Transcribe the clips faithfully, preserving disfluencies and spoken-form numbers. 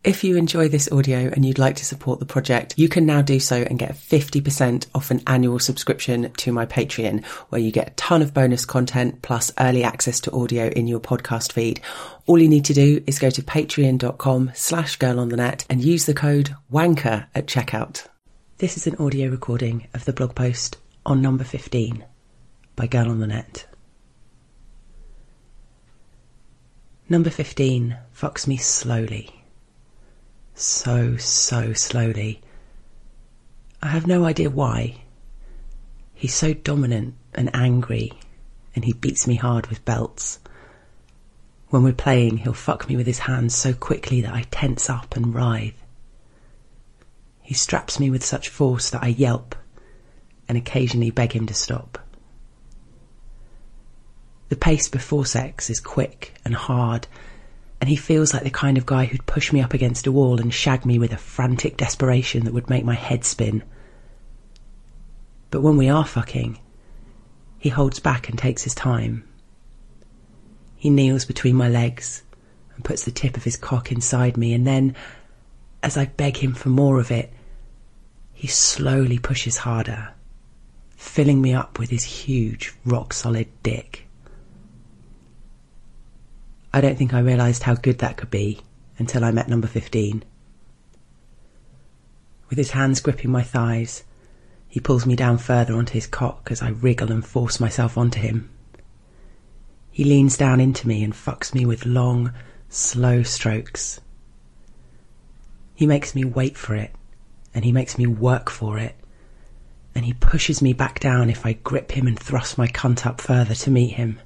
If you enjoy this audio and you'd like to support the project, you can now do so and get fifty percent off an annual subscription to my Patreon, where you get a ton of bonus content plus early access to audio in your podcast feed. All you need to do is go to patreon.com slash girl on the net and use the code WANKER at checkout. This is an audio recording of the blog post on number fifteen by Girl on the Net. Number fifteen fucks me slowly. So, so slowly. I have no idea why. He's so dominant and angry, and he beats me hard with belts. When we're playing, he'll fuck me with his hands so quickly that I tense up and writhe. He straps me with such force that I yelp and occasionally beg him to stop. The pace before sex is quick and hard, and he feels like the kind of guy who'd push me up against a wall and shag me with a frantic desperation that would make my head spin. But when we are fucking, he holds back and takes his time. He kneels between my legs and puts the tip of his cock inside me, and then, as I beg him for more of it, he slowly pushes harder, filling me up with his huge, rock-solid dick. I don't think I realised how good that could be until I met number fifteen. With his hands gripping my thighs, he pulls me down further onto his cock as I wriggle and force myself onto him. He leans down into me and fucks me with long, slow strokes. He makes me wait for it, and he makes me work for it, and he pushes me back down if I grip him and thrust my cunt up further to meet him.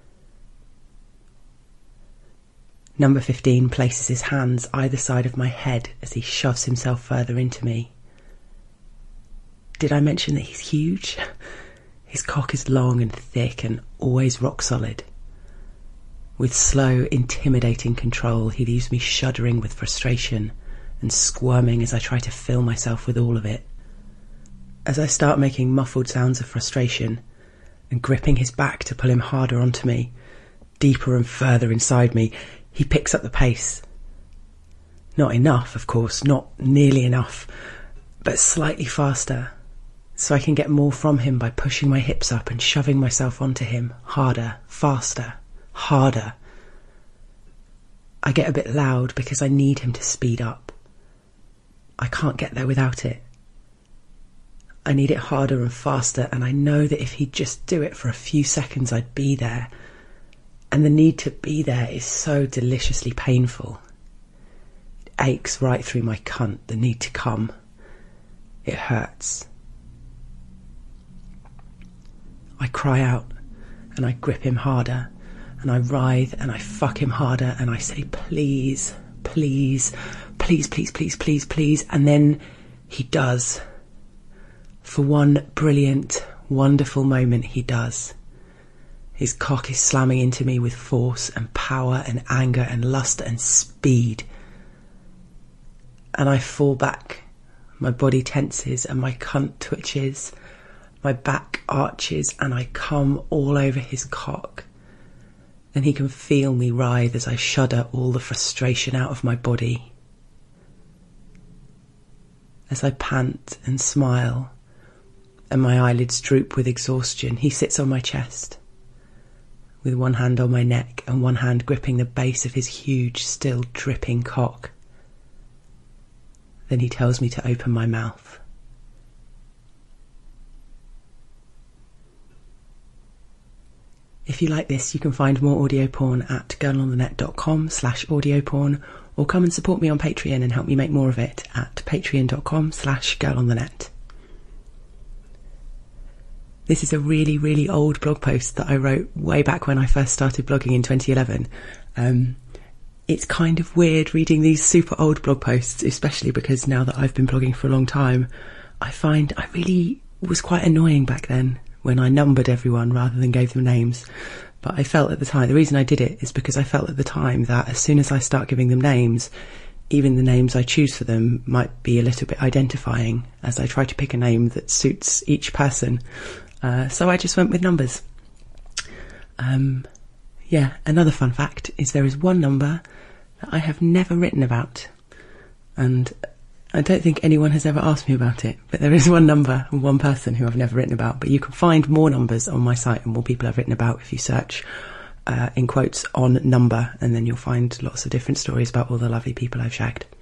Number fifteen places his hands either side of my head as he shoves himself further into me. Did I mention that he's huge? His cock is long and thick and always rock solid. With slow, intimidating control, he leaves me shuddering with frustration and squirming as I try to fill myself with all of it. As I start making muffled sounds of frustration and gripping his back to pull him harder onto me, deeper and further inside me, he picks up the pace. Not enough, of course, not nearly enough, but slightly faster, so I can get more from him by pushing my hips up and shoving myself onto him, harder, faster, harder. I get a bit loud because I need him to speed up. I can't get there without it. I need it harder and faster, and I know that if he'd just do it for a few seconds, I'd be there. And the need to be there is so deliciously painful. It aches right through my cunt, the need to come. It hurts. I cry out, and I grip him harder, and I writhe, and I fuck him harder, and I say, please, please, please, please, please, please, please, and then he does. For one brilliant, wonderful moment, he does. His cock is slamming into me with force and power and anger and lust and speed. And I fall back. My body tenses and my cunt twitches. My back arches and I come all over his cock. And he can feel me writhe as I shudder all the frustration out of my body. As I pant and smile and my eyelids droop with exhaustion, he sits on my chest, with one hand on my neck and one hand gripping the base of his huge, still dripping cock. Then he tells me to open my mouth. If you like this, you can find more audio porn at girlonthenet.com slash audio porn, or come and support me on Patreon and help me make more of it at patreon.com slash girlonthenet. This is a really, really old blog post that I wrote way back when I first started blogging in twenty eleven. Um, it's kind of weird reading these super old blog posts, especially because now that I've been blogging for a long time, I find I really was quite annoying back then when I numbered everyone rather than gave them names. But I felt at the time, the reason I did it is because I felt at the time that as soon as I start giving them names, even the names I choose for them might be a little bit identifying as I try to pick a name that suits each person. Uh, so I just went with numbers. Um, yeah, another fun fact is there is one number that I have never written about. And I don't think anyone has ever asked me about it, but there is one number and one person who I've never written about. But you can find more numbers on my site and more people I've written about if you search, uh, in quotes, on number, and then you'll find lots of different stories about all the lovely people I've shagged.